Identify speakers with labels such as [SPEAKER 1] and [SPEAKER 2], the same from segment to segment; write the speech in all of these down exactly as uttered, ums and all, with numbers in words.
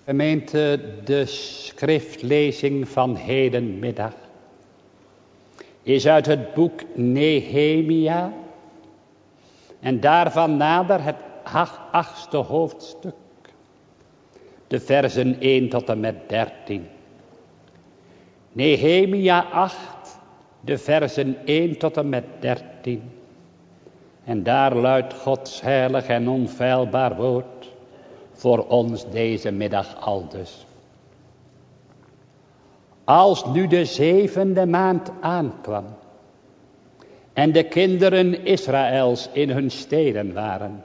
[SPEAKER 1] Gemeente, de schriftlezing van hedenmiddag is uit het boek Nehemia en daarvan nader het achtste hoofdstuk, de versen één tot en met dertien. Nehemia acht, de versen één tot en met dertien. En daar luidt Gods heilig en onfeilbaar woord voor ons deze middag aldus. Als nu de zevende maand aankwam en de kinderen Israëls in hun steden waren,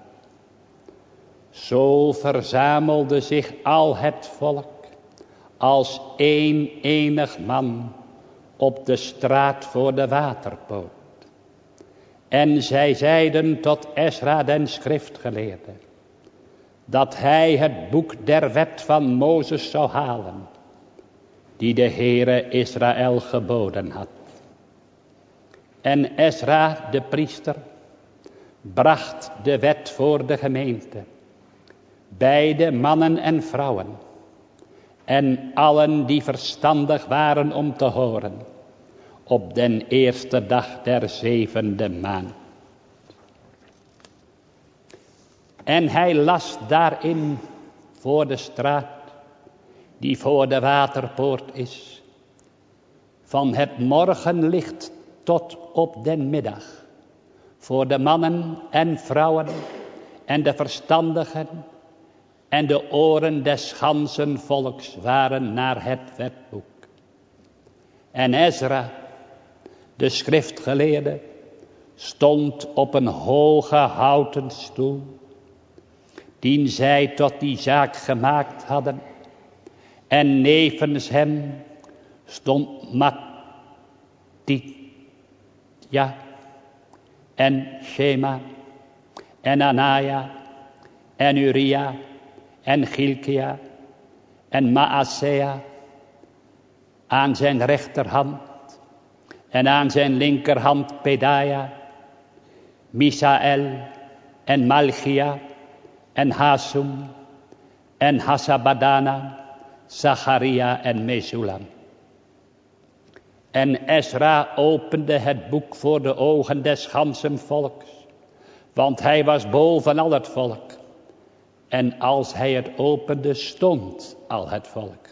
[SPEAKER 1] zo verzamelde zich al het volk als één enig man op de straat voor de waterpoort. En zij zeiden tot Esra den schriftgeleerde, dat hij het boek der wet van Mozes zou halen, die de Heere Israël geboden had. En Esra de priester bracht de wet voor de gemeente, beide mannen en vrouwen, en allen die verstandig waren om te horen, op den eerste dag der zevende maand. En hij las daarin voor de straat, die voor de waterpoort is, van het morgenlicht tot op den middag, voor de mannen en vrouwen en de verstandigen, en de oren des ganzen volks waren naar het wetboek. En Ezra, de schriftgeleerde, stond op een hoge houten stoel, dien zij tot die zaak gemaakt hadden. En nevens hem stond Mattitja en Shema en Anaya en Uria en Gilkia en Maasea aan zijn rechterhand en aan zijn linkerhand Pedaia, Misael en Malchia en Hasum en Hasabadana, Zacharia en Mesulam. En Esra opende het boek voor de ogen des ganzen volks, want hij was boven al het volk. En als hij het opende, stond al het volk.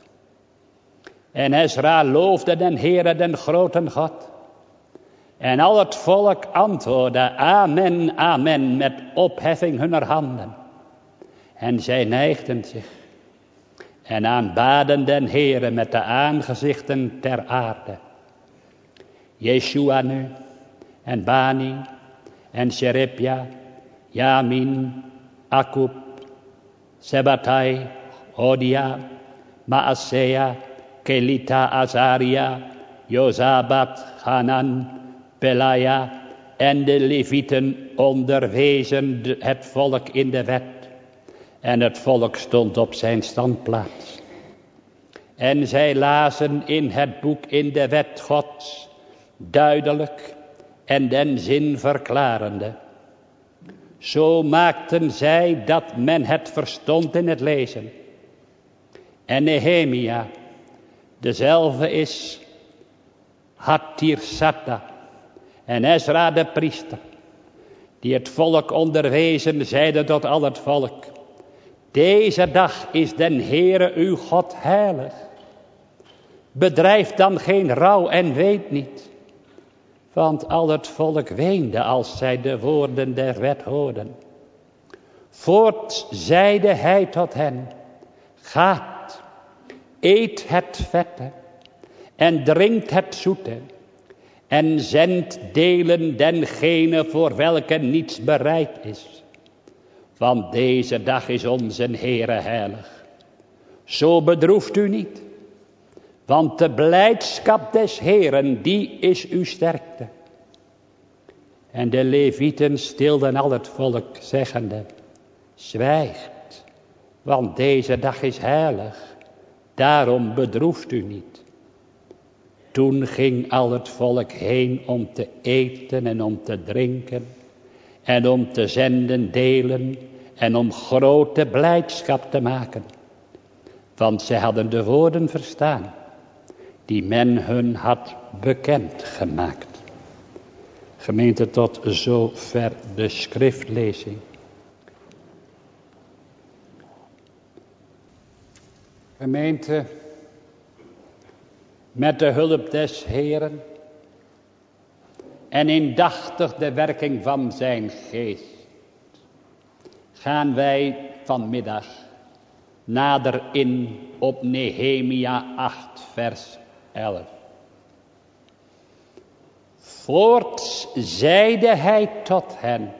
[SPEAKER 1] En Esra loofde den Heere, den groten God. En al het volk antwoordde, amen, amen, met opheffing hunner handen. En zij neigden zich en aanbaden den Heere met de aangezichten ter aarde. Jeshua nu, en Bani, en Sherebja, Yamin, Akub, Sebatai, Hodia, Maasea, Kelita, Azaria, Jozabat, Hanan, Pelaya en de Levieten onderwezen het volk in de wet. En het volk stond op zijn standplaats. En zij lazen in het boek in de wet Gods, duidelijk en den zin verklarende. Zo maakten zij dat men het verstond in het lezen. En Nehemia, dezelfde is Hattirsata en Ezra de priester, die het volk onderwezen, zeiden tot al het volk, deze dag is den Heere uw God heilig. Bedrijf dan geen rouw en weet niet. Want al het volk weende als zij de woorden der wet hoorden. Voort zeide hij tot hen, gaat, eet het vette en drinkt het zoete. En zendt delen dengene voor welke niets bereid is. Want deze dag is onze Heere heilig. Zo bedroeft u niet. Want de blijdschap des Heeren, die is uw sterkte. En de Levieten stilden al het volk, zeggende, zwijgt, want deze dag is heilig. Daarom bedroeft u niet. Toen ging al het volk heen om te eten en om te drinken. En om te zenden delen en om grote blijdschap te maken. want zij hadden de woorden verstaan, die men hun had bekend gemaakt. Gemeente, tot zover de schriftlezing. Gemeente, met de hulp des Heeren en indachtig de werking van zijn geest, gaan wij vanmiddag nader in op Nehemia acht vers elf. Voorts zeide hij tot hen,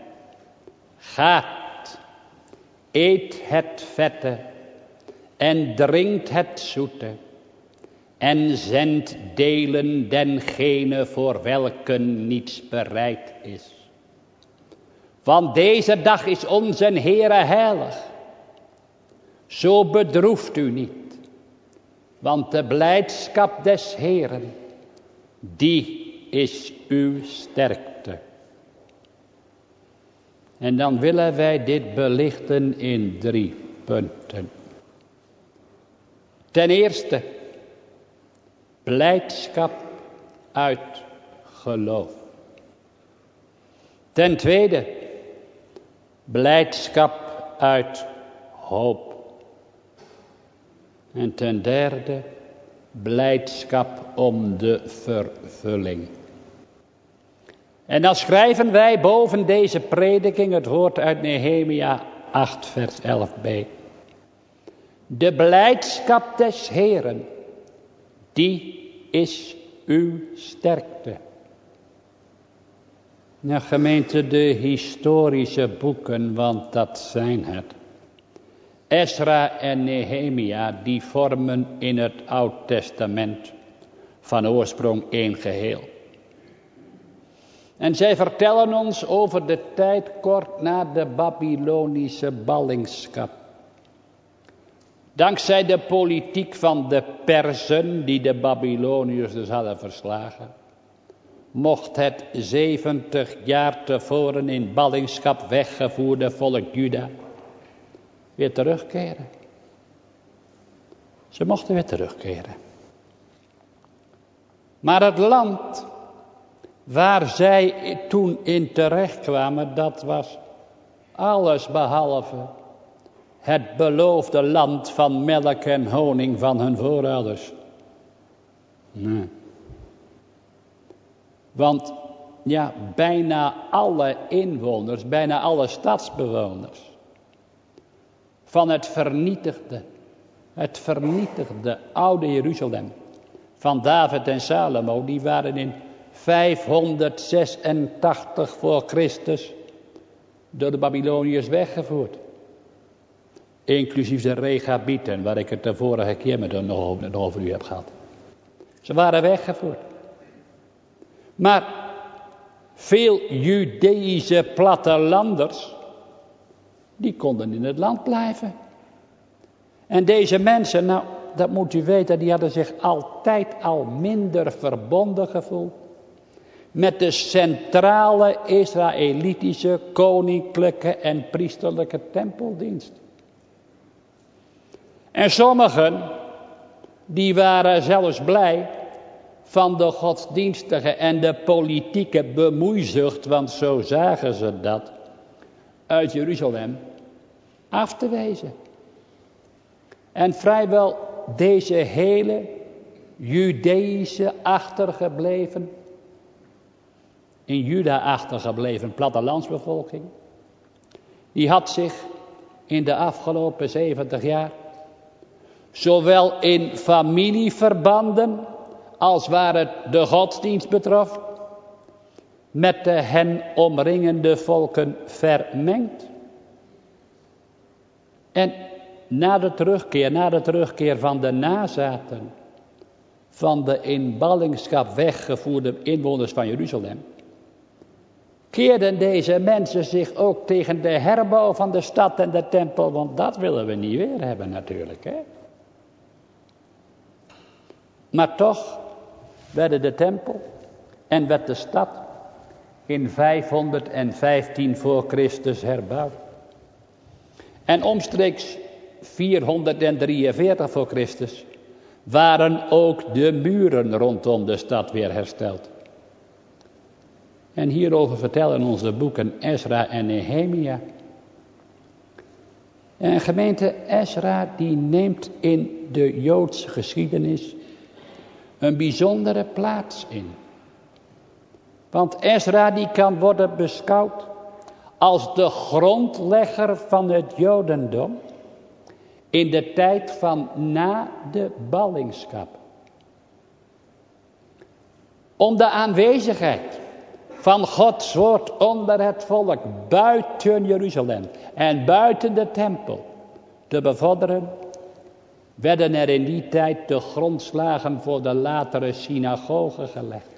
[SPEAKER 1] gaat, eet het vette en drinkt het zoete en zendt delen dengene voor welken niets bereid is. Want deze dag is onze Heere heilig. Zo bedroeft u niet, want de blijdschap des Heeren, die is uw sterkte. En dan willen wij dit belichten in drie punten. Ten eerste, blijdschap uit geloof. Ten tweede, blijdschap uit hoop. En ten derde, blijdschap om de vervulling. En dan schrijven wij boven deze prediking het woord uit Nehemia acht vers elf b. De blijdschap des Heeren, die is uw sterkte. Nou gemeente, de historische boeken, want dat zijn het. Esra en Nehemia, die vormen in het Oud Testament van oorsprong één geheel. En zij vertellen ons over de tijd kort na de Babylonische ballingschap. Dankzij de politiek van de Perzen, die de Babyloniërs dus hadden verslagen, mocht het zeventig jaar tevoren in ballingschap weggevoerde volk Juda weer terugkeren. Ze mochten weer terugkeren. Maar het land waar zij toen in terecht kwamen, dat was alles behalve het beloofde land van melk en honing van hun voorouders. Nee. Want ja, bijna alle inwoners, bijna alle stadsbewoners van het vernietigde, het vernietigde oude Jeruzalem van David en Salomo, die waren in vijfhonderdzesentachtig voor Christus door de Babyloniërs weggevoerd. Inclusief de Rechabieten, waar ik het de vorige keer met nog over, nog over u heb gehad. Ze waren weggevoerd. Maar veel Judeïsche plattelanders, die konden in het land blijven. En deze mensen, nou, dat moet u weten, die hadden zich altijd al minder verbonden gevoeld met de centrale Israëlitische koninklijke en priesterlijke tempeldienst. En sommigen, die waren zelfs blij van de godsdienstige en de politieke bemoeizucht, want zo zagen ze dat, uit Jeruzalem af te wezen. En vrijwel deze hele Judeïsche achtergebleven, in Juda achtergebleven plattelandsbevolking, die had zich in de afgelopen zeventig jaar zowel in familieverbanden als waar het de godsdienst betrof, met de hen omringende volken vermengd. En na de terugkeer, na de terugkeer van de nazaten van de in ballingschap weggevoerde inwoners van Jeruzalem, keerden deze mensen zich ook tegen de herbouw van de stad en de tempel, want dat willen we niet weer hebben natuurlijk, hè. Maar toch werden de tempel en werd de stad in vijfhonderdvijftien voor Christus herbouwd. En omstreeks vierhonderddrieënveertig voor Christus waren ook de muren rondom de stad weer hersteld. En hierover vertellen onze boeken Ezra en Nehemia. En gemeente Ezra die neemt in de Joodse geschiedenis een bijzondere plaats in. Want Ezra die kan worden beschouwd als de grondlegger van het Jodendom in de tijd van na de ballingschap. Om de aanwezigheid van Gods woord onder het volk buiten Jeruzalem en buiten de tempel te bevorderen, werden er in die tijd de grondslagen voor de latere synagoge gelegd.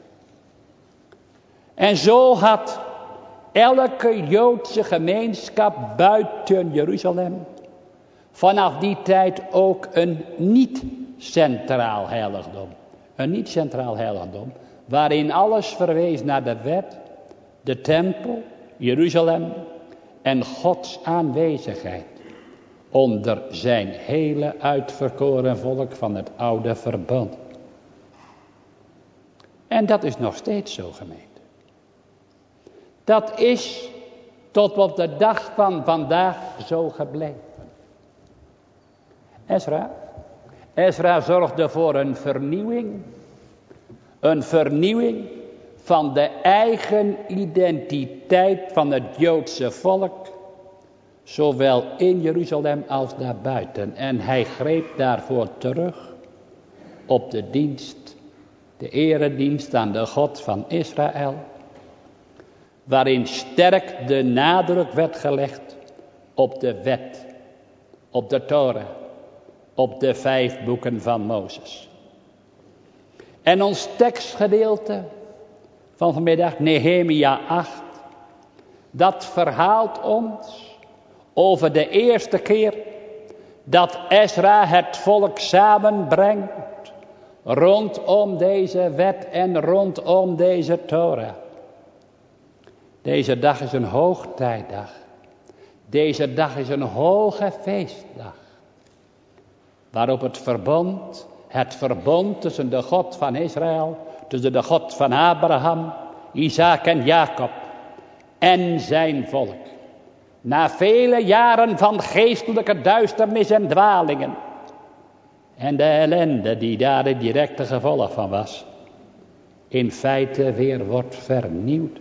[SPEAKER 1] En zo had elke Joodse gemeenschap buiten Jeruzalem vanaf die tijd ook een niet-centraal heiligdom. Een niet-centraal heiligdom, waarin alles verwees naar de wet, de tempel, Jeruzalem en Gods aanwezigheid onder zijn hele uitverkoren volk van het oude verbond. En dat is nog steeds zo, gemeente. Dat is tot op de dag van vandaag zo gebleven. Ezra, Ezra zorgde voor een vernieuwing, een vernieuwing van de eigen identiteit van het Joodse volk, zowel in Jeruzalem als daarbuiten. En hij greep daarvoor terug op de dienst, de eredienst aan de God van Israël, waarin sterk de nadruk werd gelegd op de wet, op de Torah, op de vijf boeken van Mozes. En ons tekstgedeelte van vanmiddag, Nehemia acht, dat verhaalt ons over de eerste keer dat Ezra het volk samenbrengt rondom deze wet en rondom deze Torah. Deze dag is een hoogtijdag. Deze dag is een hoge feestdag. Waarop het verbond, het verbond tussen de God van Israël, tussen de God van Abraham, Isaac en Jacob en zijn volk, na vele jaren van geestelijke duisternis en dwalingen en de ellende die daar het directe gevolg van was, in feite weer wordt vernieuwd.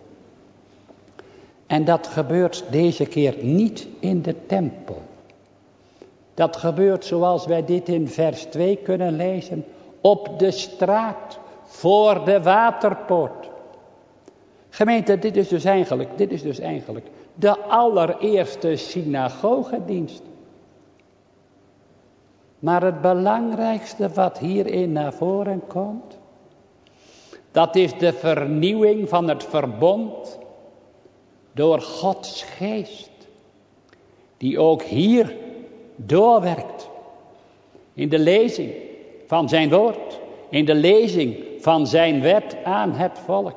[SPEAKER 1] En dat gebeurt deze keer niet in de tempel. Dat gebeurt zoals wij dit in vers twee kunnen lezen, op de straat voor de waterpoort. Gemeente, dit is dus eigenlijk, dit is dus eigenlijk de allereerste synagogedienst. Maar het belangrijkste wat hierin naar voren komt, dat is de vernieuwing van het verbond door Gods geest, die ook hier doorwerkt in de lezing van zijn woord, in de lezing van zijn wet aan het volk.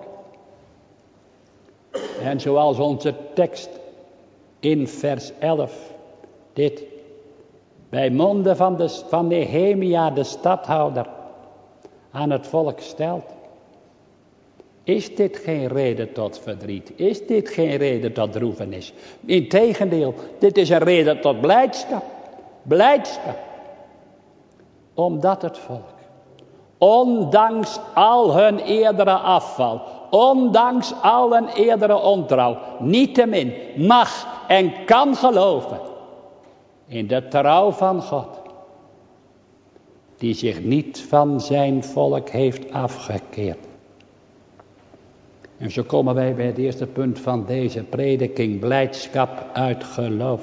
[SPEAKER 1] En zoals onze tekst in vers elf dit bij monden van, de, van Nehemia de stadhouder aan het volk stelt. Is dit geen reden tot verdriet? Is dit geen reden tot droevenis? Integendeel, dit is een reden tot blijdschap. Blijdschap. Omdat het volk, ondanks al hun eerdere afval, ondanks al hun eerdere ontrouw, niettemin mag en kan geloven in de trouw van God, die zich niet van zijn volk heeft afgekeerd. En zo komen wij bij het eerste punt van deze prediking, blijdschap uit geloof.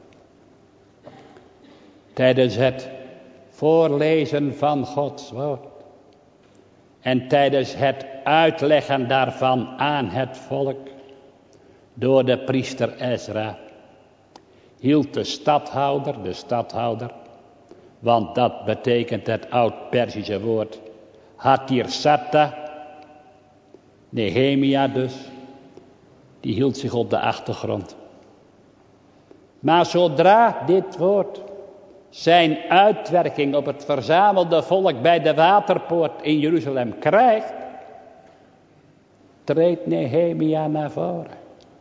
[SPEAKER 1] Tijdens het voorlezen van Gods woord en tijdens het uitleggen daarvan aan het volk door de priester Ezra, hield de stadhouder, de stadhouder, want dat betekent het oud-Perzische woord Hatirsata, Nehemia dus, die hield zich op de achtergrond. Maar zodra dit woord zijn uitwerking op het verzamelde volk bij de waterpoort in Jeruzalem krijgt, treedt Nehemia naar voren.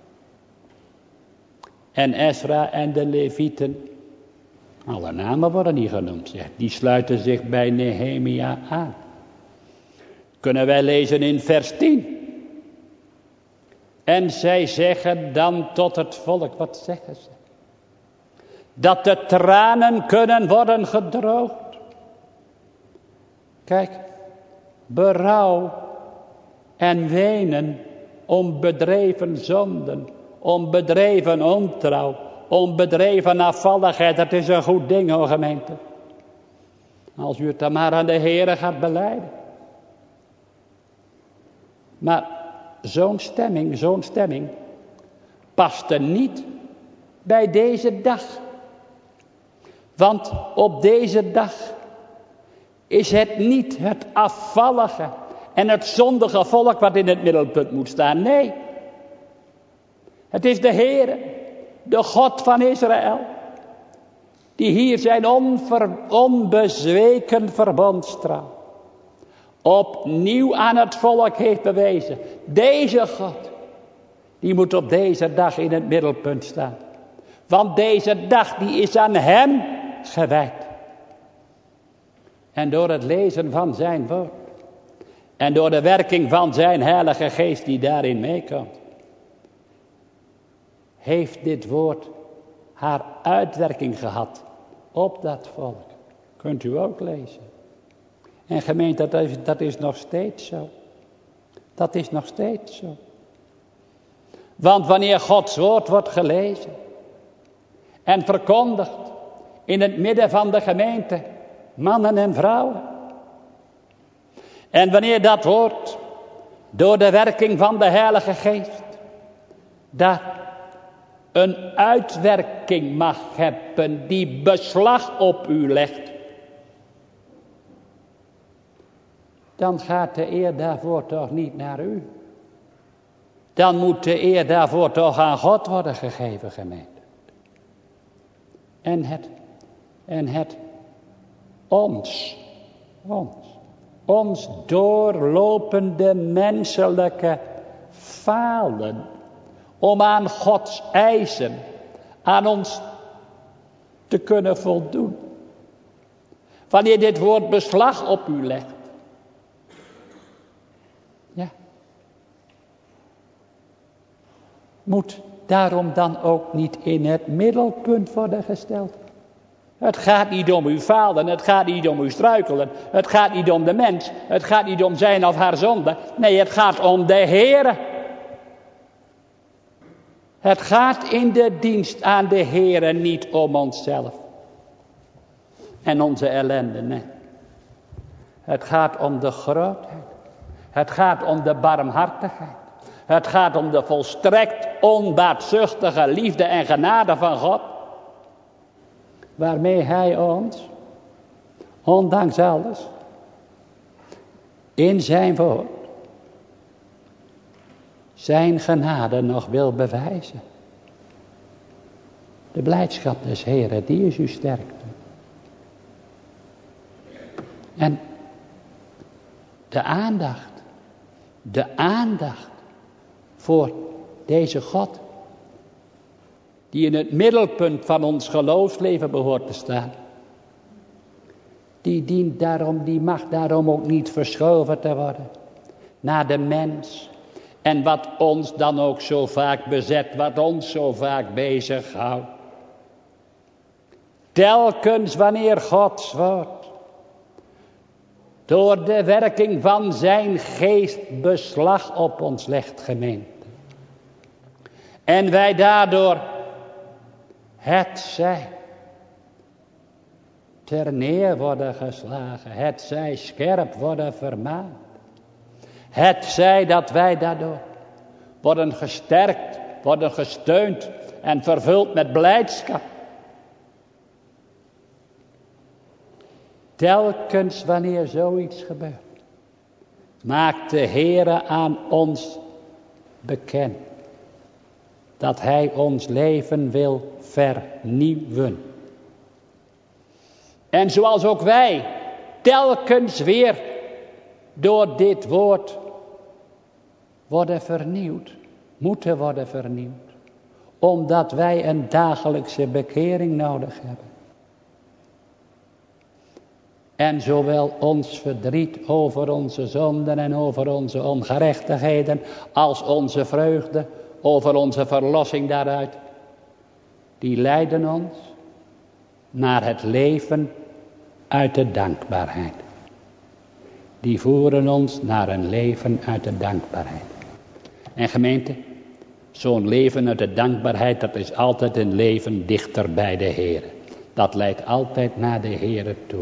[SPEAKER 1] En Ezra en de Levieten, alle namen worden niet genoemd, zegt, die sluiten zich bij Nehemia aan. Kunnen wij lezen in vers tien. En zij zeggen dan tot het volk, wat zeggen ze? Dat de tranen kunnen worden gedroogd. Kijk, berouw en wenen om bedreven zonden, om bedreven ontrouw, om bedreven afvalligheid, dat is een goed ding, hoor gemeente. Als u het dan maar aan de Heere gaat belijden. Maar zo'n stemming, zo'n stemming paste niet bij deze dag. Want op deze dag is het niet het afvallige en het zondige volk wat in het middelpunt moet staan. Nee, het is de Heere, de God van Israël, die hier zijn onver, onbezweken verbondstrouw opnieuw aan het volk heeft bewezen. Deze God, die moet op deze dag in het middelpunt staan. Want deze dag die is aan hem gewijd. En door het lezen van zijn woord. En door de werking van zijn heilige geest die daarin meekomt. Heeft dit woord haar uitwerking gehad op dat volk. Kunt u ook lezen. En gemeente, dat is, dat is nog steeds zo. Dat is nog steeds zo. Want wanneer Gods woord wordt gelezen en verkondigd in het midden van de gemeente, mannen en vrouwen. En wanneer dat woord door de werking van de Heilige Geest dat een uitwerking mag hebben die beslag op u legt, dan gaat de eer daarvoor toch niet naar u. Dan moet de eer daarvoor toch aan God worden gegeven, gemeente. En het, en het ons, ons, ons doorlopende menselijke falen om aan Gods eisen, aan ons te kunnen voldoen. Wanneer dit woord beslag op u legt. Ja. Moet daarom dan ook niet in het middelpunt worden gesteld. Het gaat niet om uw falen, het gaat niet om uw struikelen, het gaat niet om de mens, het gaat niet om zijn of haar zonde. Nee, het gaat om de Heere. Het gaat in de dienst aan de Heere niet om onszelf en onze ellende, nee. Het gaat om de grootheid. Het gaat om de barmhartigheid. Het gaat om de volstrekt onbaatzuchtige liefde en genade van God. Waarmee Hij ons, ondanks alles, in zijn woord, zijn genade nog wil bewijzen. De blijdschap des Heeren, die is uw sterkte. En de aandacht, de aandacht voor deze God, die in het middelpunt van ons geloofsleven behoort te staan, die dient daarom, die mag daarom ook niet verschoven te worden naar de mens. En wat ons dan ook zo vaak bezet, wat ons zo vaak bezighoudt. Telkens wanneer Gods woord door de werking van zijn geest beslag op ons legt, gemeente. En wij daardoor het zij ter neer worden geslagen, het zij scherp worden vermaand. Het zij dat wij daardoor worden gesterkt, worden gesteund en vervuld met blijdschap. Telkens wanneer zoiets gebeurt, maakt de Heere aan ons bekend dat Hij ons leven wil vernieuwen. En zoals ook wij telkens weer door dit woord worden vernieuwd, moeten worden vernieuwd. Omdat wij een dagelijkse bekering nodig hebben. En zowel ons verdriet over onze zonden en over onze ongerechtigheden, als onze vreugde over onze verlossing daaruit, die leiden ons naar het leven uit de dankbaarheid. Die voeren ons naar een leven uit de dankbaarheid. En gemeente, zo'n leven uit de dankbaarheid, dat is altijd een leven dichter bij de Heer. Dat leidt altijd naar de Heer toe.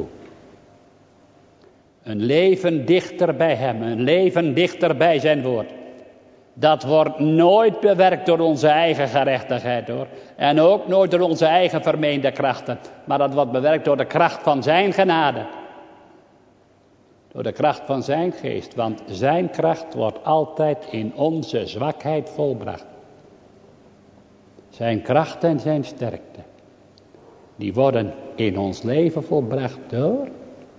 [SPEAKER 1] Een leven dichter bij Hem, een leven dichter bij zijn woord. Dat wordt nooit bewerkt door onze eigen gerechtigheid hoor. En ook nooit door onze eigen vermeende krachten. Maar dat wordt bewerkt door de kracht van zijn genade. Door de kracht van zijn geest. Want zijn kracht wordt altijd in onze zwakheid volbracht. Zijn kracht en zijn sterkte. Die worden in ons leven volbracht door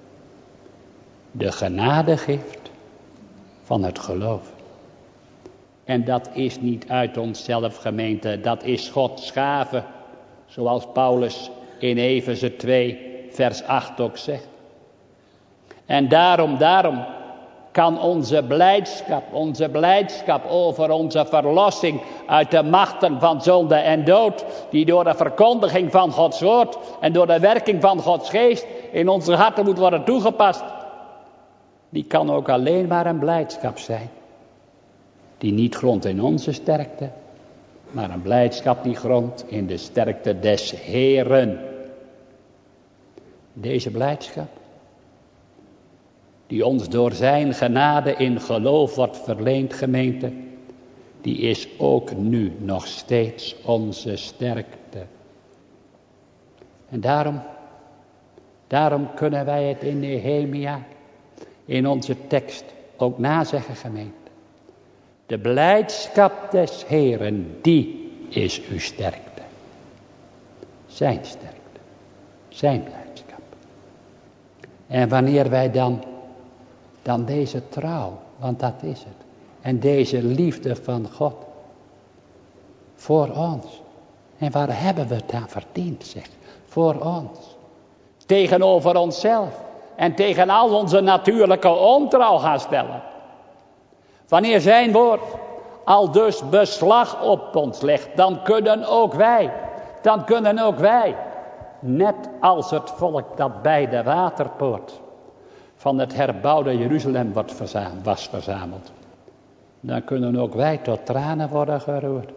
[SPEAKER 1] de genadegift van het geloof. En dat is niet uit onszelf, gemeente, dat is Gods gave. Zoals Paulus in Efeze twee vers acht ook zegt. En daarom, daarom kan onze blijdschap, onze blijdschap over onze verlossing uit de machten van zonde en dood, die door de verkondiging van Gods woord en door de werking van Gods geest in onze harten moet worden toegepast, die kan ook alleen maar een blijdschap zijn. Die niet grondt in onze sterkte, maar een blijdschap die grondt in de sterkte des Heeren. Deze blijdschap, die ons door zijn genade in geloof wordt verleend, gemeente, die is ook nu nog steeds onze sterkte. En daarom, daarom kunnen wij het in Nehemia, in onze tekst, ook nazeggen, gemeente. De blijdschap des Heeren, die is uw sterkte. Zijn sterkte. Zijn blijdschap. En wanneer wij dan, dan deze trouw, want dat is het. En deze liefde van God. Voor ons. En waar hebben we het aan verdiend, zeg. Voor ons. Tegenover onszelf. En tegen al onze natuurlijke ontrouw gaan stellen. Wanneer zijn woord al dus beslag op ons legt, dan kunnen ook wij, dan kunnen ook wij, net als het volk dat bij de waterpoort van het herbouwde Jeruzalem wordt verzameld, was verzameld, dan kunnen ook wij tot tranen worden geroerd.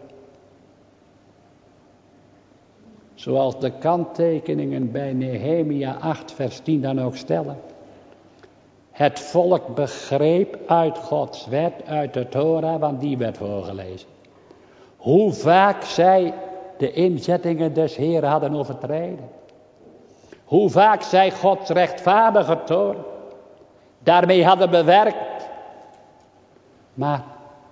[SPEAKER 1] Zoals de kanttekeningen bij Nehemia acht vers tien dan ook stellen. Het volk begreep uit Gods wet, uit de Torah, want die werd voorgelezen. Hoe vaak zij de inzettingen des Heeren hadden overtreden. Hoe vaak zij Gods rechtvaardige toorn daarmee hadden bewerkt. Maar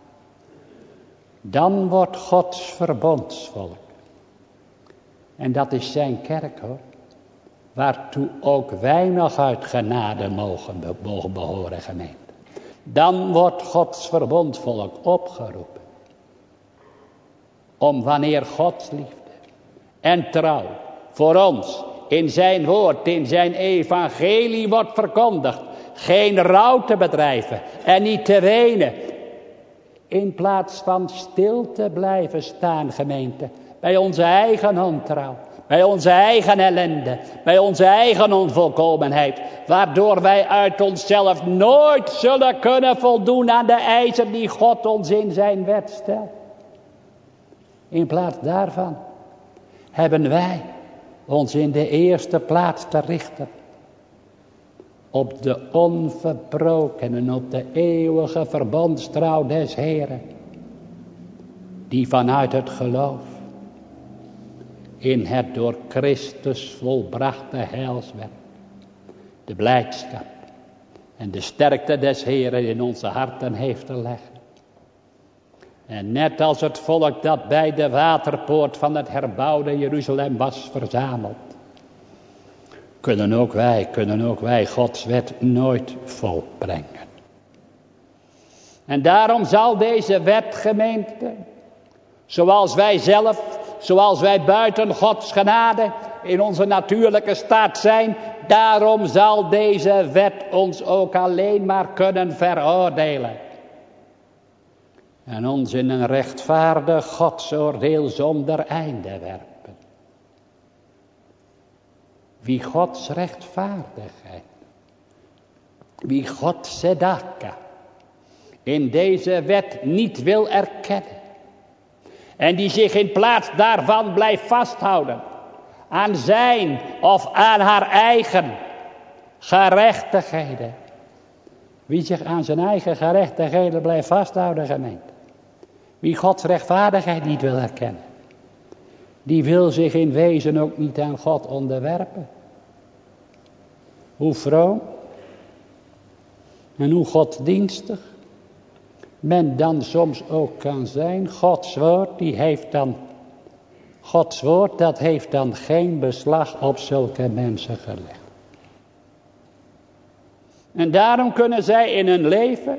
[SPEAKER 1] dan wordt Gods verbondsvolk. En dat is zijn kerk hoor. Waartoe ook wij nog uit genade mogen, mogen behoren, gemeente. Dan wordt Gods verbondvolk opgeroepen. Om wanneer Gods liefde en trouw voor ons in zijn woord, in zijn evangelie wordt verkondigd. Geen rouw te bedrijven en niet te wenen. In plaats van stil te blijven staan, gemeente. Bij onze eigen ontrouw. Bij onze eigen ellende, bij onze eigen onvolkomenheid, waardoor wij uit onszelf nooit zullen kunnen voldoen aan de eisen die God ons in zijn wet stelt. In plaats daarvan hebben wij ons in de eerste plaats te richten op de onverbroken en op de eeuwige verbondstrouw des Heeren, die vanuit het geloof in het door Christus volbrachte heilswerk, de blijdschap en de sterkte des Heeren in onze harten heeft te leggen. En net als het volk dat bij de waterpoort van het herbouwde Jeruzalem was verzameld, kunnen ook wij, kunnen ook wij Gods wet nooit volbrengen. En daarom zal deze wet, gemeente, zoals wij zelf, zoals wij buiten Gods genade in onze natuurlijke staat zijn, daarom zal deze wet ons ook alleen maar kunnen veroordelen. En ons in een rechtvaardig godsoordeel zonder einde werpen. Wie Gods rechtvaardigheid, wie Gods tzedaka in deze wet niet wil erkennen. En die zich in plaats daarvan blijft vasthouden aan zijn of aan haar eigen gerechtigheden. Wie zich aan zijn eigen gerechtigheden blijft vasthouden, gemeente. Wie Gods rechtvaardigheid niet wil erkennen. Die wil zich in wezen ook niet aan God onderwerpen. Hoe vroom en hoe godsdienstig men dan soms ook kan zijn. Gods woord, die heeft dan, Gods woord, dat heeft dan geen beslag op zulke mensen gelegd. En daarom kunnen zij in hun leven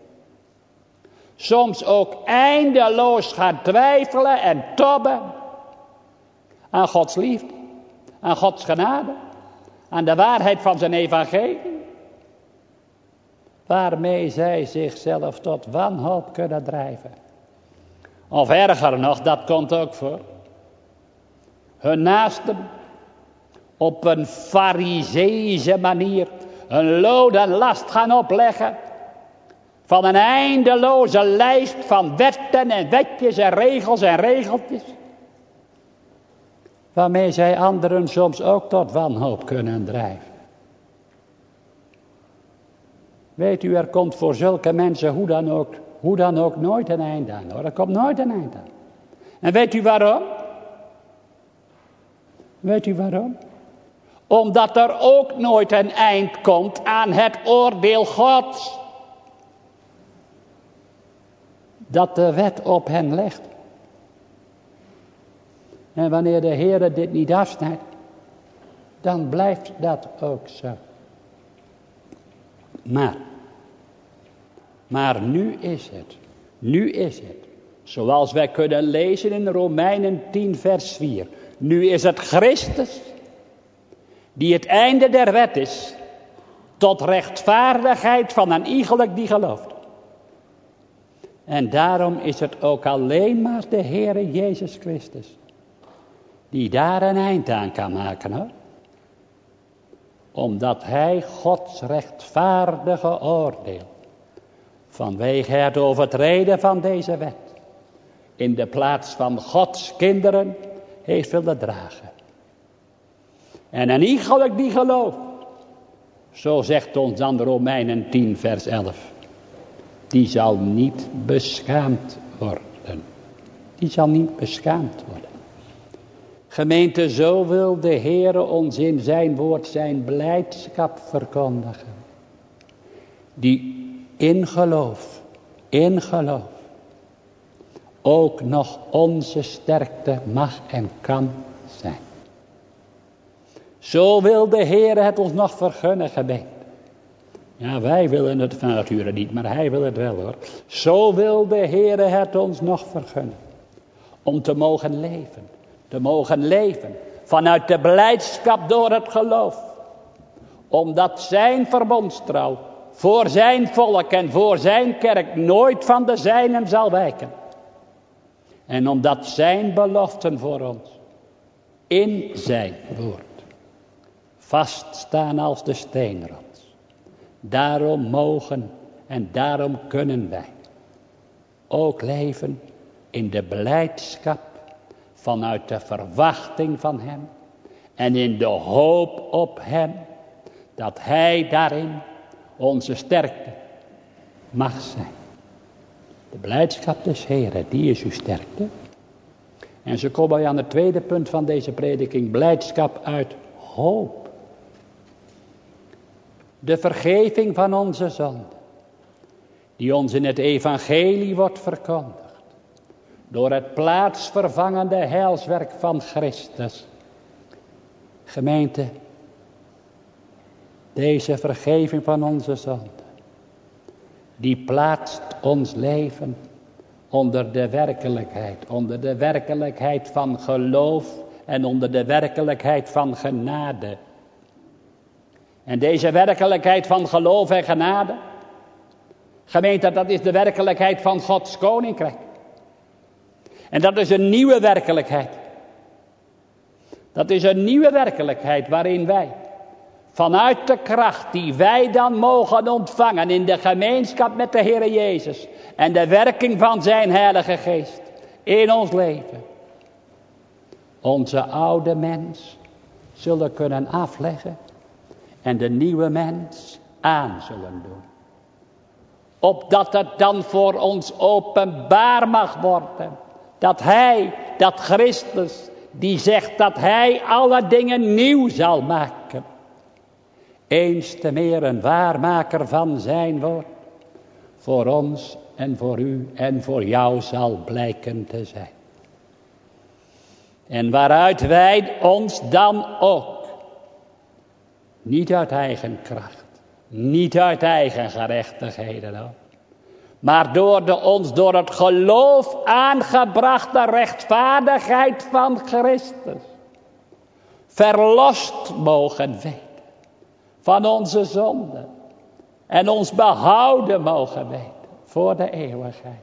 [SPEAKER 1] soms ook eindeloos gaan twijfelen en tobben aan Gods liefde, aan Gods genade, aan de waarheid van zijn evangelie. Waarmee zij zichzelf tot wanhoop kunnen drijven. Of erger nog, dat komt ook voor. Hun naasten op een fariseïsche manier een lood en last gaan opleggen. Van een eindeloze lijst van wetten en wetjes en regels en regeltjes. Waarmee zij anderen soms ook tot wanhoop kunnen drijven. Weet u, er komt voor zulke mensen hoe dan ook, hoe dan ook nooit een eind aan, hoor. Er komt nooit een eind aan. En weet u waarom? Weet u waarom? Omdat er ook nooit een eind komt aan het oordeel Gods. Dat de wet op hen legt. En wanneer de Heer dit niet afsnijdt, dan blijft dat ook zo. Maar, maar nu is het, nu is het, zoals wij kunnen lezen in Romeinen tien vers vier. Nu is het Christus, die het einde der wet is, tot rechtvaardigheid van een iegelijk die gelooft. En daarom is het ook alleen maar de Heere Jezus Christus, die daar een eind aan kan maken, hoor. Omdat hij Gods rechtvaardige oordeel, vanwege het overtreden van deze wet, in de plaats van Gods kinderen heeft willen dragen. En een iegelijk die gelooft, zo zegt ons dan Romeinen tien vers elf, die zal niet beschaamd worden. Die zal niet beschaamd worden. Gemeente, zo wil de Heere ons in zijn woord zijn blijdschap verkondigen. Die in geloof, in geloof, ook nog onze sterkte mag en kan zijn. Zo wil de Heere het ons nog vergunnen, gemeente. Ja, wij willen het van nature niet, maar hij wil het wel, hoor. Zo wil de Heere het ons nog vergunnen. Om te mogen leven. Te mogen leven vanuit de blijdschap door het geloof. Omdat zijn verbondstrouw voor zijn volk en voor zijn kerk nooit van de zijnen zal wijken. En omdat zijn beloften voor ons in zijn woord vaststaan als de steenrots. Daarom mogen en daarom kunnen wij ook leven in de blijdschap vanuit de verwachting van hem en in de hoop op hem, dat hij daarin onze sterkte mag zijn. De blijdschap des Heren, die is uw sterkte. En zo komen wij aan het tweede punt van deze prediking, blijdschap uit hoop. De vergeving van onze zonden, die ons in het evangelie wordt verkondigd. Door het plaatsvervangende heilswerk van Christus. Gemeente, Deze vergeving van onze zonden, die plaatst ons leven onder de werkelijkheid. Onder de werkelijkheid van geloof en onder de werkelijkheid van genade. En deze werkelijkheid van geloof en genade, gemeente, dat is de werkelijkheid van Gods koninkrijk. En dat is een nieuwe werkelijkheid. Dat is een nieuwe werkelijkheid waarin wij, vanuit de kracht die wij dan mogen ontvangen in de gemeenschap met de Heere Jezus en de werking van zijn Heilige Geest in ons leven, onze oude mens zullen kunnen afleggen en de nieuwe mens aan zullen doen. Opdat het dan voor ons openbaar mag worden dat Hij, dat Christus, die zegt dat Hij alle dingen nieuw zal maken, eens te meer een waarmaker van zijn woord, voor ons en voor u en voor jou zal blijken te zijn. En waaruit wij ons dan ook, niet uit eigen kracht, niet uit eigen gerechtigheden ook, maar door de ons door het geloof aangebrachte rechtvaardigheid van Christus, verlost mogen weten van onze zonden en ons behouden mogen weten voor de eeuwigheid.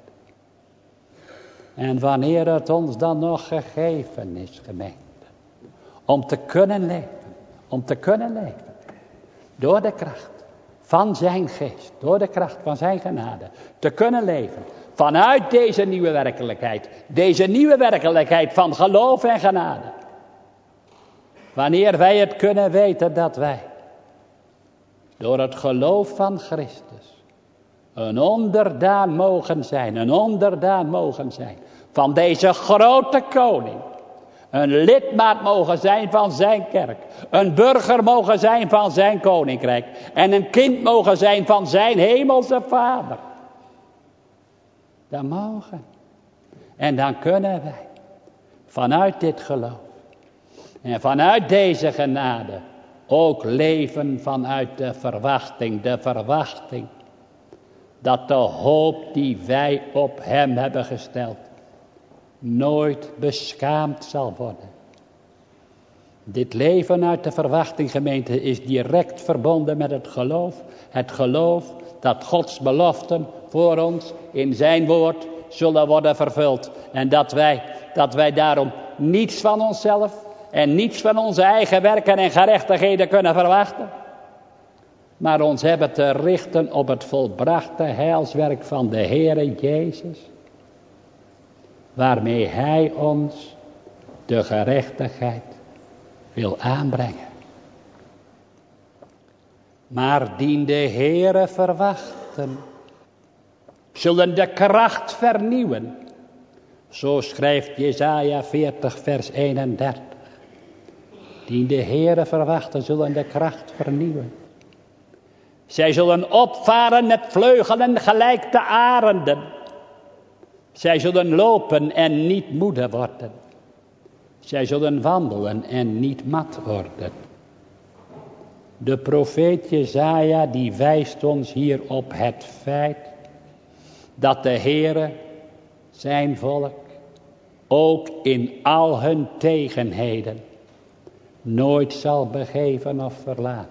[SPEAKER 1] En wanneer het ons dan nog gegeven is, gemeente, om te kunnen leven, om te kunnen leven, door de kracht van zijn geest, door de kracht van zijn genade, te kunnen leven vanuit deze nieuwe werkelijkheid, deze nieuwe werkelijkheid van geloof en genade. Wanneer wij het kunnen weten dat wij, door het geloof van Christus, een onderdaan mogen zijn, een onderdaan mogen zijn van deze grote koning. Een lidmaat mogen zijn van zijn kerk. Een burger mogen zijn van zijn koninkrijk. En een kind mogen zijn van zijn hemelse Vader. Dan mogen. En dan kunnen wij vanuit dit geloof en vanuit deze genade ook leven vanuit de verwachting. De verwachting dat de hoop die wij op hem hebben gesteld nooit beschaamd zal worden. Dit leven uit de verwachting, gemeente, is direct verbonden met het geloof. Het geloof dat Gods beloften voor ons in zijn woord zullen worden vervuld. En dat wij, dat wij daarom niets van onszelf en niets van onze eigen werken en gerechtigheden kunnen verwachten. Maar ons hebben te richten op het volbrachte heilswerk van de Heere Jezus, waarmee Hij ons de gerechtigheid wil aanbrengen. Maar dien de Heere verwachten, zullen de kracht vernieuwen. Zo schrijft Jesaja veertig vers eenendertig. Dien de Heere verwachten, zullen de kracht vernieuwen. Zij zullen opvaren met vleugelen gelijk de arenden. Zij zullen lopen en niet moede worden. Zij zullen wandelen en niet mat worden. De profeet Jesaja die wijst ons hier op het feit dat de Heere zijn volk ook in al hun tegenheden nooit zal begeven of verlaten.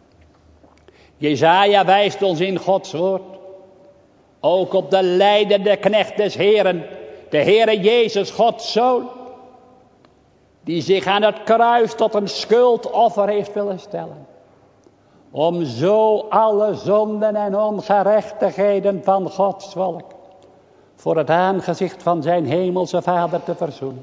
[SPEAKER 1] Jesaja wijst ons in Gods woord ook op de lijdende knecht des Heeren, de Heere Jezus, Gods Zoon, die zich aan het kruis tot een schuldoffer heeft willen stellen, om zo alle zonden en ongerechtigheden van Gods volk voor het aangezicht van zijn hemelse Vader te verzoenen.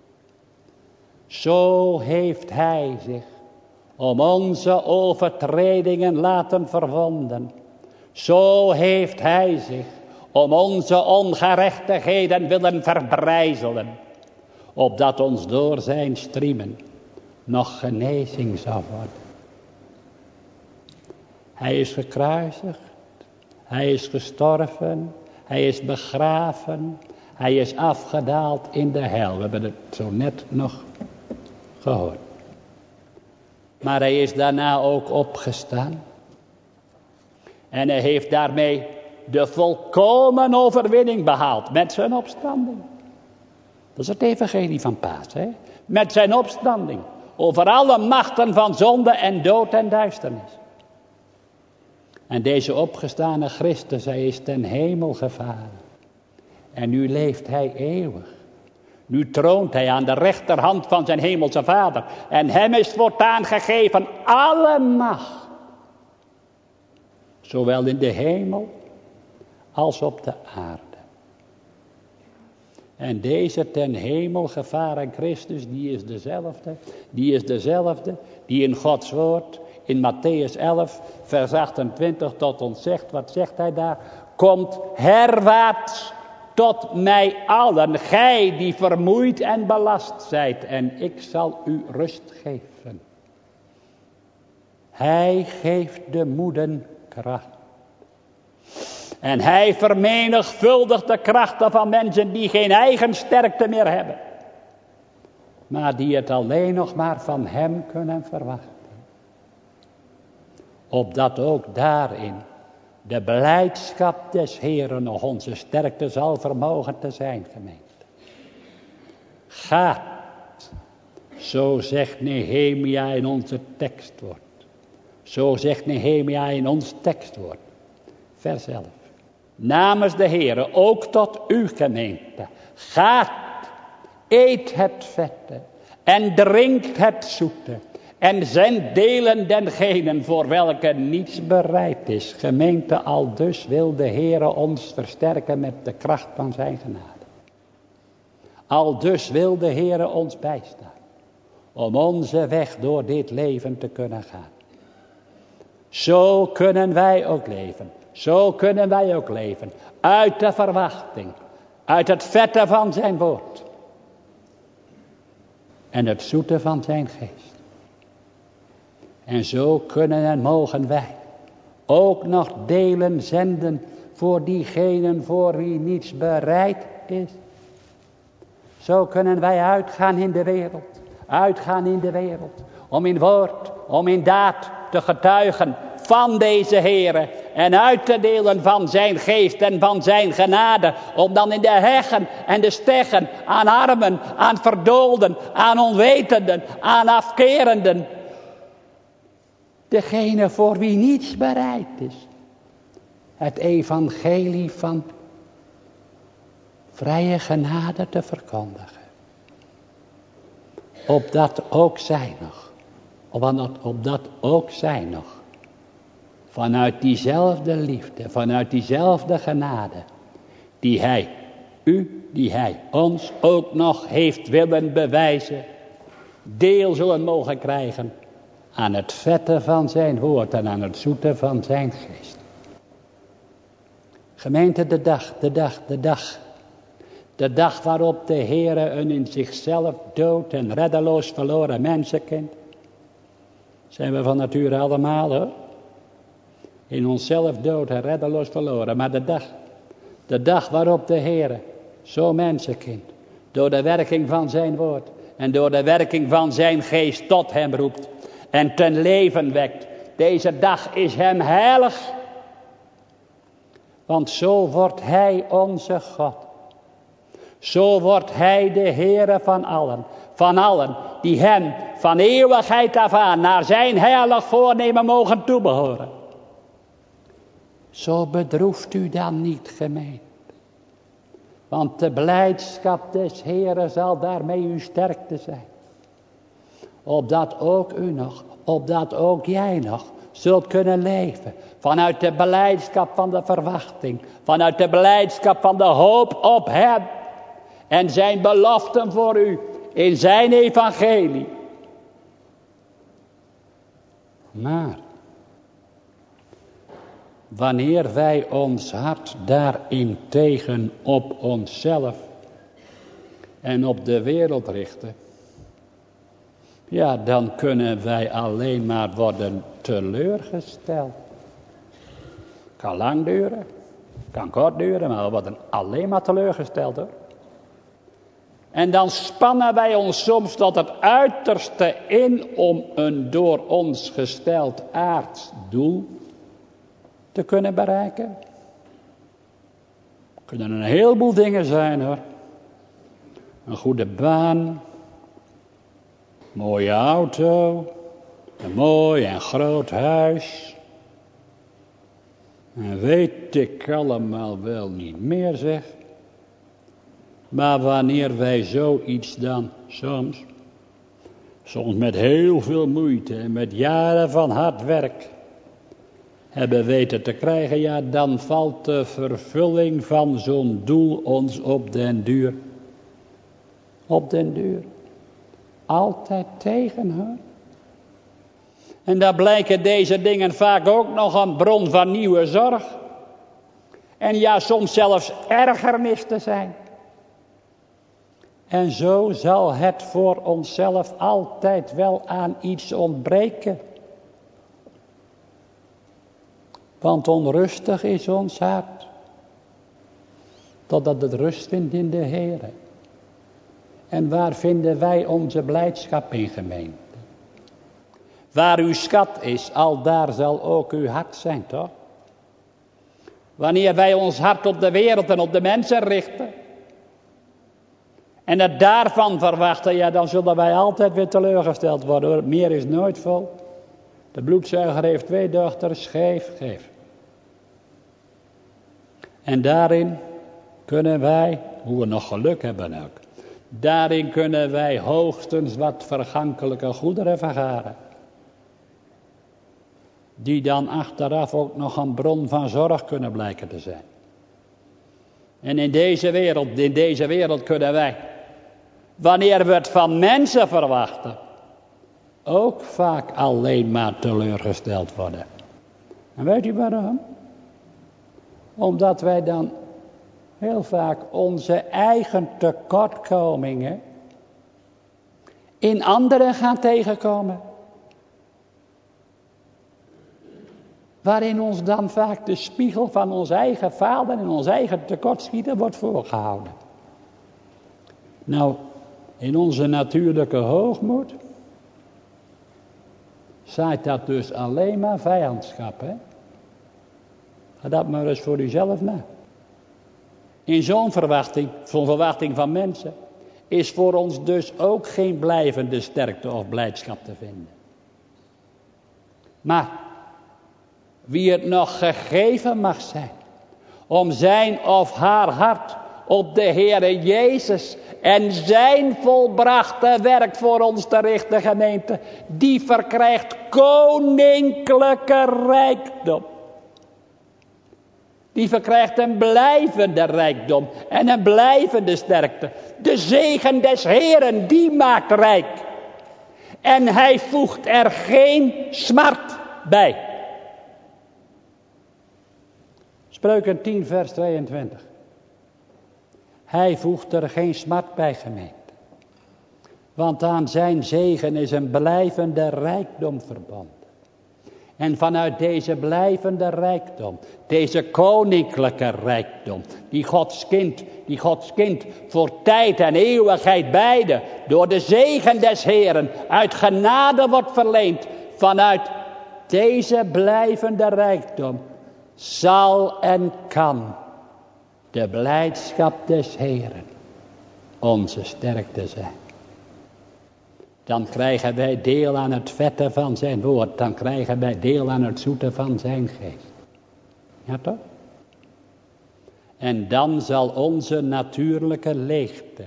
[SPEAKER 1] Zo heeft Hij zich om onze overtredingen laten verwonden. Zo heeft Hij zich om onze ongerechtigheden willen verbrijzelen, opdat ons door zijn striemen nog genezing zou worden. Hij is gekruisigd, Hij is gestorven, Hij is begraven, Hij is afgedaald in de hel. We hebben het zo net nog gehoord. Maar Hij is daarna ook opgestaan. En hij heeft daarmee de volkomen overwinning behaald met zijn opstanding. Dat is het evangelie van Pasen. Hè? Met zijn opstanding. Over alle machten van zonde en dood en duisternis. En deze opgestane Christus, hij is ten hemel gevaren. En nu leeft hij eeuwig. Nu troont hij aan de rechterhand van zijn hemelse Vader. En hem is voortaan gegeven alle macht. Zowel in de hemel als op de aarde. En deze ten hemel gevaren Christus, die is dezelfde. Die is dezelfde die in Gods woord, in Matthäus elf, vers achtentwintig tot ons zegt. Wat zegt hij daar? Komt herwaarts tot mij allen, gij die vermoeid en belast zijt, en ik zal u rust geven. Hij geeft de moeden kracht. En hij vermenigvuldigt de krachten van mensen die geen eigen sterkte meer hebben. Maar die het alleen nog maar van hem kunnen verwachten. Opdat ook daarin de blijdschap des Heeren nog onze sterkte zal vermogen te zijn, gemeente. Gaat, zo zegt Nehemia in onze tekstwoord. Zo zegt Nehemia in ons tekstwoord. Vers elf. Namens de Heere, ook tot uw gemeente. Gaat, eet het vette en drinkt het zoete. En zend delen dengenen voor welke niets bereid is. Gemeente, aldus wil de Heere ons versterken met de kracht van zijn genade. Aldus wil de Heere ons bijstaan. Om onze weg door dit leven te kunnen gaan. Zo kunnen wij ook leven. Zo kunnen wij ook leven. Uit de verwachting. Uit het vette van zijn woord. En het zoete van zijn geest. En zo kunnen en mogen wij ook nog delen zenden voor diegenen voor wie niets bereid is. Zo kunnen wij uitgaan in de wereld. Uitgaan in de wereld. Om in woord, om in daad te getuigen van deze Heere. En uit te delen van zijn geest en van zijn genade. Om dan in de heggen en de steggen aan armen, aan verdoolden, aan onwetenden, aan afkerenden. Degene voor wie niets bereid is. Het evangelie van vrije genade te verkondigen. Opdat ook zij nog. Opdat, opdat ook zij nog. Vanuit diezelfde liefde. Vanuit diezelfde genade. Die hij u, die hij ons ook nog heeft willen bewijzen. Deel zullen mogen krijgen. Aan het vette van zijn woord en aan het zoete van zijn geest. Gemeente, de dag, de dag, de dag. De dag waarop de Heere een in zichzelf dood en reddeloos verloren mensenkind. Zijn we van nature allemaal, hoor. In onszelf dood en reddeloos verloren. Maar de dag, de dag waarop de Heere, zo'n mensenkind, door de werking van zijn woord en door de werking van zijn geest tot hem roept. En ten leven wekt. Deze dag is hem heilig. Want zo wordt hij onze God. Zo wordt hij de Heere van allen. Van allen die hem van eeuwigheid af aan naar zijn heilig voornemen mogen toebehoren. Zo bedroeft u dan niet, gemeente. Want de blijdschap des Heeren zal daarmee uw sterkte zijn. Opdat ook u nog, opdat ook jij nog zult kunnen leven. Vanuit de blijdschap van de verwachting. Vanuit de blijdschap van de hoop op hem. En zijn beloften voor u in zijn evangelie. Maar wanneer wij ons hart daarin tegen op onszelf en op de wereld richten. Ja, dan kunnen wij alleen maar worden teleurgesteld. Kan lang duren, kan kort duren, maar we worden alleen maar teleurgesteld, hoor. En dan spannen wij ons soms tot het uiterste in om een door ons gesteld aards doel te kunnen bereiken? Kunnen een heleboel dingen zijn hoor. Een goede baan, mooie auto, een mooi en groot huis. En weet ik allemaal wel niet meer zeg. Maar wanneer wij zoiets dan soms, soms met heel veel moeite en met jaren van hard werk hebben weten te krijgen, ja, dan valt de vervulling van zo'n doel ons op den duur, op den duur, altijd tegen hoor. En daar blijken deze dingen vaak ook nog een bron van nieuwe zorg. En ja, soms zelfs ergernis te zijn. En zo zal het voor onszelf altijd wel aan iets ontbreken. Want onrustig is ons hart, totdat het rust vindt in de Heere. En waar vinden wij onze blijdschap in, gemeente? Waar uw schat is, al daar zal ook uw hart zijn, toch? Wanneer wij ons hart op de wereld en op de mensen richten, en het daarvan verwachten, ja, dan zullen wij altijd weer teleurgesteld worden, hoor. Meer is nooit vol. De bloedzuiger heeft twee dochters, geef, geef. En daarin kunnen wij, hoe we nog geluk hebben ook, daarin kunnen wij hoogstens wat vergankelijke goederen vergaren. Die dan achteraf ook nog een bron van zorg kunnen blijken te zijn. En in deze wereld, in deze wereld kunnen wij, wanneer we het van mensen verwachten, ook vaak alleen maar teleurgesteld worden. En weet u waarom? Omdat wij dan heel vaak onze eigen tekortkomingen in anderen gaan tegenkomen. Waarin ons dan vaak de spiegel van ons eigen falen en ons eigen tekortschieten wordt voorgehouden. Nou, in onze natuurlijke hoogmoed zaait dat dus alleen maar vijandschap, hè? Ga dat maar eens voor uzelf na. In zo'n verwachting, zo'n verwachting van mensen, is voor ons dus ook geen blijvende sterkte of blijdschap te vinden. Maar wie het nog gegeven mag zijn om zijn of haar hart op de Heere Jezus en zijn volbrachte werk voor ons te richten, gemeente, die verkrijgt koninklijke rijkdom. Die verkrijgt een blijvende rijkdom en een blijvende sterkte. De zegen des Heeren, die maakt rijk. En hij voegt er geen smart bij. Spreuken tien vers tweeëntwintig. Hij voegt er geen smart bij, gemeente. Want aan zijn zegen is een blijvende rijkdom verbonden. En vanuit deze blijvende rijkdom, deze koninklijke rijkdom, die Gods kind, die Gods kind voor tijd en eeuwigheid beide, door de zegen des Heeren uit genade wordt verleend, vanuit deze blijvende rijkdom zal en kan de blijdschap des Heeren onze sterkte zijn. Dan krijgen wij deel aan het vette van zijn woord. Dan krijgen wij deel aan het zoete van zijn geest. Ja toch? En dan zal onze natuurlijke leegte,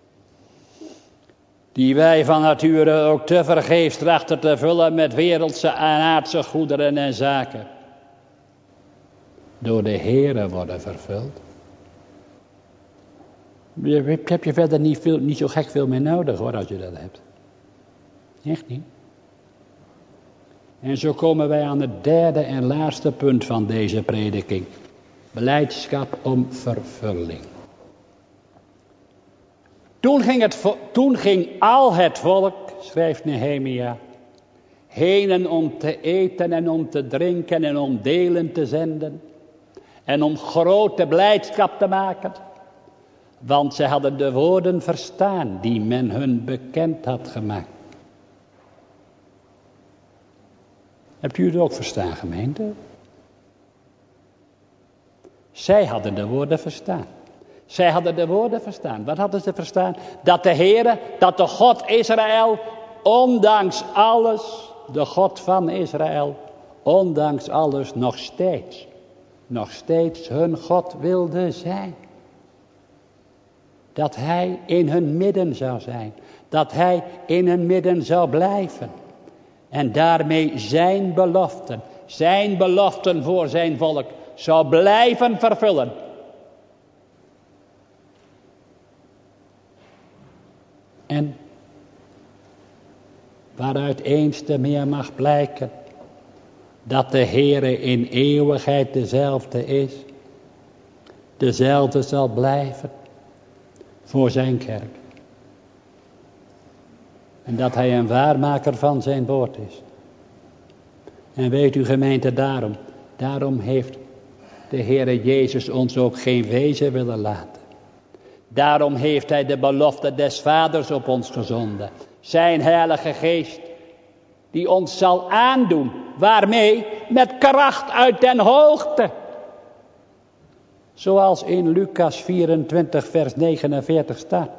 [SPEAKER 1] die wij van nature ook te vergeefs trachten te vullen met wereldse en aardse goederen en zaken, door de Heere worden vervuld. Je heb je verder niet, veel, niet zo gek veel meer nodig hoor, als je dat hebt. Echt niet. En zo komen wij aan het derde en laatste punt van deze prediking. Blijdschap om vervulling. Toen ging, het, toen ging al het volk, schrijft Nehemia, heen om te eten en om te drinken en om delen te zenden. En om grote blijdschap te maken. Want ze hadden de woorden verstaan die men hun bekend had gemaakt. Hebt u het ook verstaan, gemeente? Zij hadden de woorden verstaan. Zij hadden de woorden verstaan. Wat hadden ze verstaan? Dat de Heere, dat de God Israël, ondanks alles, de God van Israël, ondanks alles nog steeds, nog steeds hun God wilde zijn. Dat hij in hun midden zou zijn. Dat hij in hun midden zou blijven. En daarmee zijn beloften, zijn beloften voor zijn volk, zou blijven vervullen. En waaruit eens te meer mag blijken dat de Heere in eeuwigheid dezelfde is, dezelfde zal blijven voor zijn kerk. En dat hij een waarmaker van zijn woord is. En weet u gemeente, daarom, daarom heeft de Heere Jezus ons ook geen wezen willen laten. Daarom heeft hij de belofte des Vaders op ons gezonden. Zijn heilige geest, die ons zal aandoen. Waarmee? Met kracht uit den hoogte. Zoals in Lucas vierentwintig vers negenenveertig staat.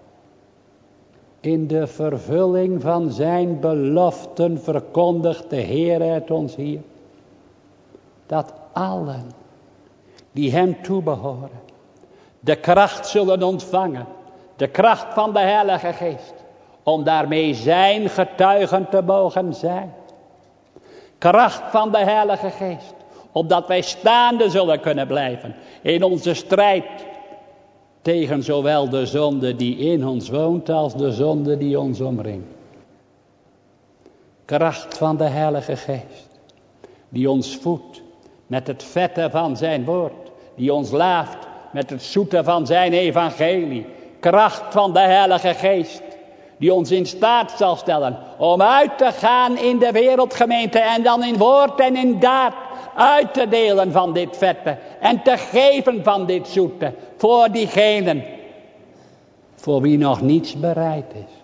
[SPEAKER 1] In de vervulling van zijn beloften verkondigt de Heer het ons hier. Dat allen die hem toebehoren, de kracht zullen ontvangen. De kracht van de Heilige Geest. Om daarmee zijn getuigen te mogen zijn. Kracht van de Heilige Geest. Opdat wij staande zullen kunnen blijven. In onze strijd. Tegen zowel de zonde die in ons woont als de zonde die ons omringt. Kracht van de Heilige Geest. Die ons voedt met het vette van zijn woord. Die ons laaft met het zoete van zijn evangelie. Kracht van de Heilige Geest. Die ons in staat zal stellen om uit te gaan in de wereldgemeente. En dan in woord en in daad uit te delen van dit vette. En te geven van dit zoete. Voor diegenen voor wie nog niets bereid is.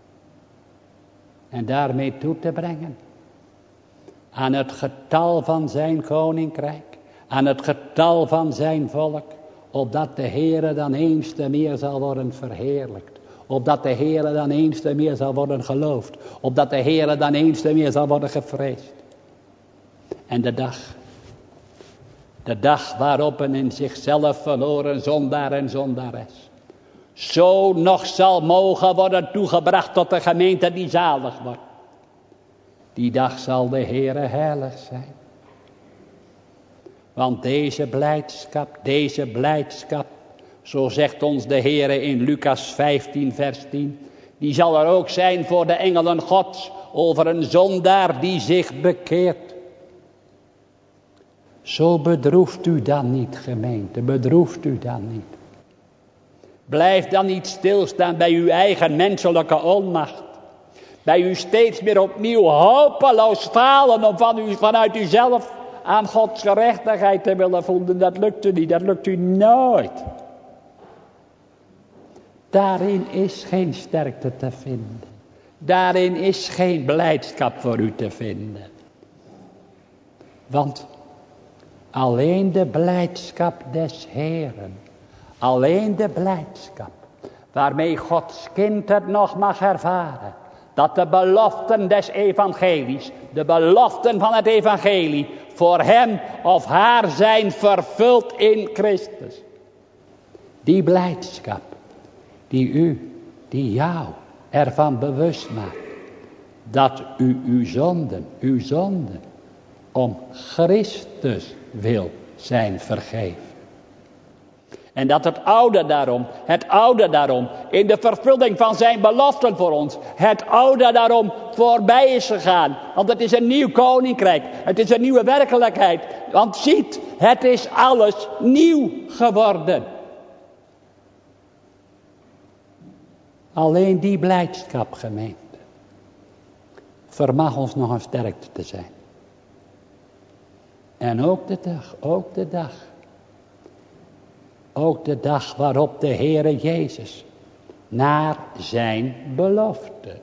[SPEAKER 1] En daarmee toe te brengen. Aan het getal van zijn koninkrijk. Aan het getal van zijn volk. Opdat de Heere dan eens te meer zal worden verheerlijkt. Opdat de Heere dan eens te meer zal worden geloofd. Opdat de Heere dan eens te meer zal worden gevreesd. En de dag. De dag waarop een in zichzelf verloren zondaar en zondares. Zo nog zal mogen worden toegebracht tot de gemeente die zalig wordt. Die dag zal de Heere heilig zijn. Want deze blijdschap, deze blijdschap, zo zegt ons de Heere in Lucas vijftien vers tien. Die zal er ook zijn voor de engelen Gods over een zondaar die zich bekeert. Zo bedroeft u dan niet, gemeente, bedroeft u dan niet. Blijf dan niet stilstaan bij uw eigen menselijke onmacht. Bij u steeds weer opnieuw hopeloos falen om van u, vanuit uzelf aan Gods gerechtigheid te willen voelen. Dat lukt u niet, dat lukt u nooit. Daarin is geen sterkte te vinden. Daarin is geen blijdschap voor u te vinden. Want alleen de blijdschap des Heeren, alleen de blijdschap waarmee Gods kind het nog mag ervaren, dat de beloften des evangelies, de beloften van het evangelie, voor hem of haar zijn vervuld in Christus. Die blijdschap die u, die jou ervan bewust maakt, dat u uw zonden, uw zonden, om Christus wil zijn vergeven. En dat het oude daarom, het oude daarom, in de vervulling van zijn beloften voor ons, het oude daarom voorbij is gegaan. Want het is een nieuw koninkrijk, het is een nieuwe werkelijkheid. Want ziet, het is alles nieuw geworden. Alleen die blijdschap, gemeente, vermag ons nog een sterkte te zijn. En ook de dag, ook de dag. Ook de dag waarop de Heere Jezus naar zijn belofte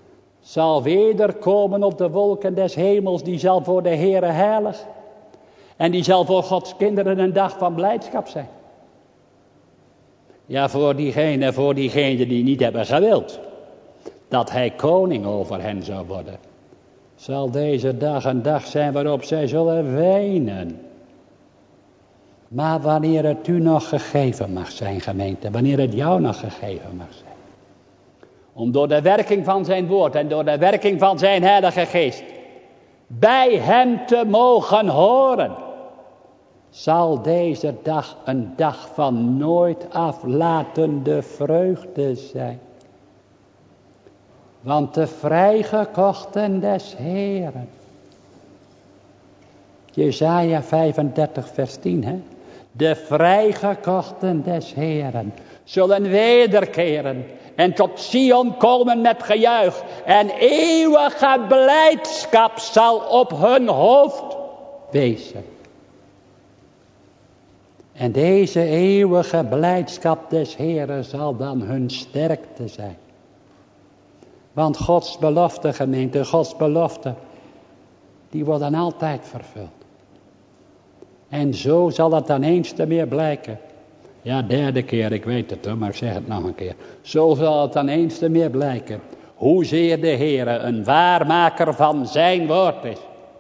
[SPEAKER 1] zal wederkomen op de wolken des hemels. Die zal voor de Heere heilig En die zal voor Gods kinderen een dag van blijdschap zijn. Ja, voor diegenen, voor diegenen die niet hebben gewild dat hij koning over hen zou worden, zal deze dag een dag zijn waarop zij zullen wenen. Maar wanneer het u nog gegeven mag zijn, gemeente, wanneer het jou nog gegeven mag zijn, om door de werking van zijn woord en door de werking van zijn Heilige Geest bij hem te mogen horen, zal deze dag een dag van nooit aflatende vreugde zijn. Want de vrijgekochten des Heeren. Jesaja vijfendertig vers tien, hè. De vrijgekochten des Heeren zullen wederkeren en tot Sion komen met gejuich. En eeuwige blijdschap zal op hun hoofd wezen. En deze eeuwige blijdschap des Heeren zal dan hun sterkte zijn. Want Gods belofte, gemeente, Gods belofte, die worden altijd vervuld. En zo zal het dan eens te meer blijken. Ja, derde keer, ik weet het hoor, maar ik zeg het nog een keer. Zo zal het dan eens te meer blijken hoezeer de Heere een waarmaker van zijn woord is.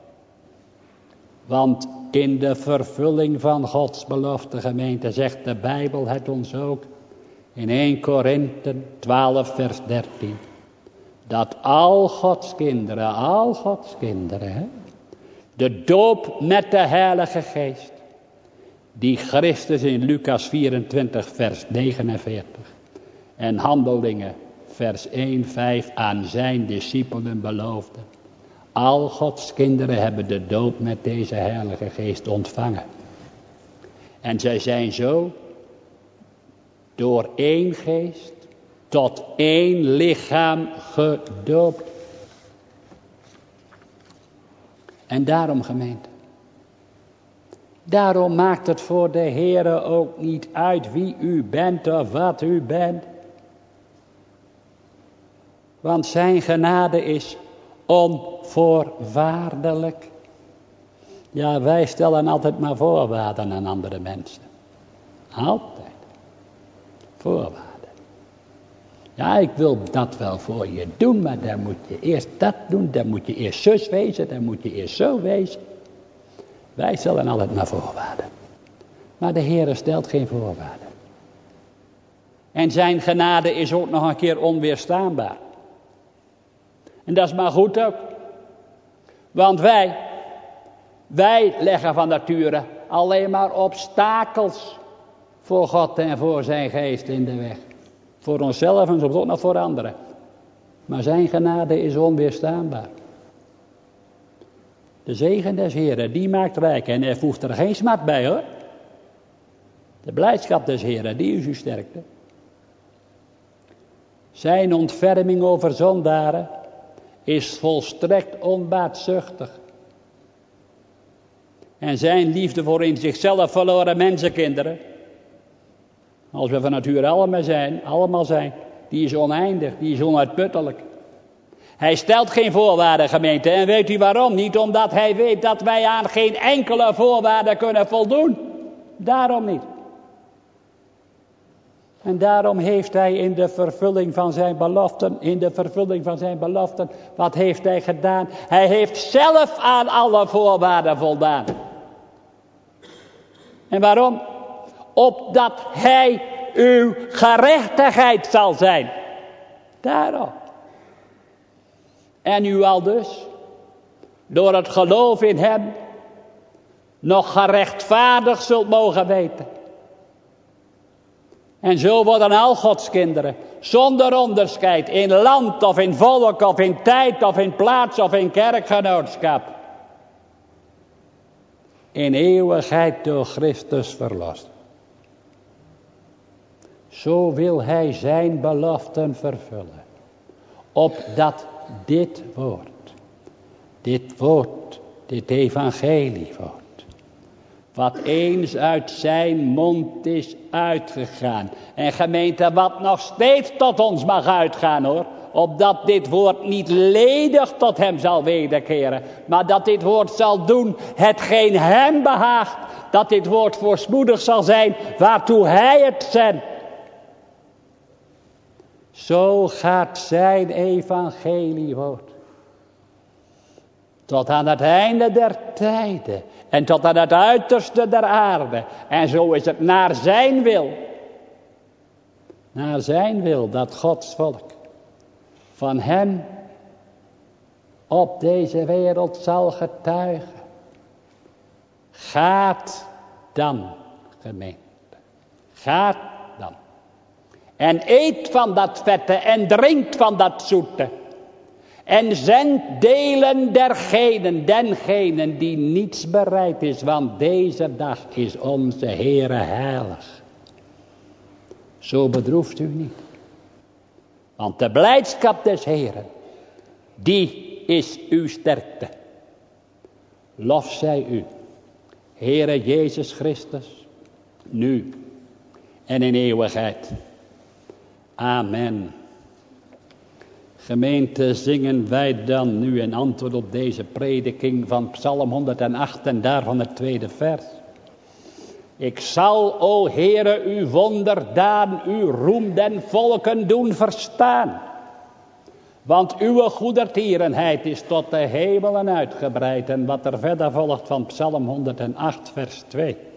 [SPEAKER 1] Want in de vervulling van Gods belofte, gemeente, zegt de Bijbel het ons ook in eerste Korinthe twaalf vers dertien. Dat al Gods kinderen, al Gods kinderen, hè, de doop met de Heilige Geest, die Christus in Lucas vierentwintig vers negenenveertig en Handelingen vers één vijf aan zijn discipelen beloofde. Al Gods kinderen hebben de doop met deze Heilige Geest ontvangen. En zij zijn zo door één geest tot één lichaam gedoopt. En daarom, gemeente, daarom maakt het voor de Heere ook niet uit wie u bent of wat u bent. Want zijn genade is onvoorwaardelijk. Ja, wij stellen altijd maar voorwaarden aan andere mensen. Altijd. Voorwaarden. Ja, ik wil dat wel voor je doen, maar dan moet je eerst dat doen, dan moet je eerst zus wezen, dan moet je eerst zo wezen. Wij stellen altijd maar voorwaarden. Maar de Heere stelt geen voorwaarden. En zijn genade is ook nog een keer onweerstaanbaar. En dat is maar goed ook. Want wij, wij leggen van nature alleen maar obstakels voor God en voor zijn geest in de weg. Voor onszelf en soms ook nog voor anderen. Maar zijn genade is onweerstaanbaar. De zegen des Heeren, die maakt rijk en hij voegt er geen smart bij hoor. De blijdschap des Heeren, die is uw sterkte. Zijn ontferming over zondaren is volstrekt onbaatzuchtig. En zijn liefde voor in zichzelf verloren mensenkinderen, als we van nature allemaal zijn, allemaal zijn, die is oneindig, die is onuitputtelijk. Hij stelt geen voorwaarden, gemeente, en weet u waarom? Niet omdat hij weet dat wij aan geen enkele voorwaarde kunnen voldoen. Daarom niet. En daarom heeft hij in de vervulling van zijn beloften, in de vervulling van zijn beloften, wat heeft hij gedaan? Hij heeft zelf aan alle voorwaarden voldaan. En waarom? Opdat hij uw gerechtigheid zal zijn. Daarom. En u al dus, door het geloof in hem, nog gerechtvaardigd zult mogen weten. En zo worden al Gods kinderen, zonder onderscheid, in land of in volk of in tijd of in plaats of in kerkgenootschap, in eeuwigheid door Christus verlost. Zo wil hij zijn beloften vervullen, opdat dit woord, dit woord, dit evangeliewoord, wat eens uit zijn mond is uitgegaan. En gemeente, wat nog steeds tot ons mag uitgaan hoor. opdat dit woord niet ledig tot hem zal wederkeren, maar dat dit woord zal doen hetgeen hem behaagt, dat dit woord voorspoedig zal zijn waartoe hij het zendt. Zo gaat zijn evangelie voort. Tot aan het einde der tijden en tot aan het uiterste der aarde. En zo is het naar zijn wil. Naar zijn wil dat Gods volk van hem op deze wereld zal getuigen. Gaat dan, gemeente. Gaat dan. En eet van dat vette en drinkt van dat zoete. En zend delen dergenen, dengenen die niets bereid is, want deze dag is onze Heere heilig. Zo bedroeft u niet. Want de blijdschap des Heeren, die is uw sterkte. Lof zij u, Heere Jezus Christus, nu en in eeuwigheid. Amen. Gemeente, zingen wij dan nu in antwoord op deze prediking van Psalm honderdacht en daarvan het tweede vers. Ik zal, o Heere, uw wonderdaan, uw roem den volken doen verstaan. Want uw goedertierenheid is tot de hemelen uitgebreid. En wat er verder volgt van Psalm honderdacht vers twee.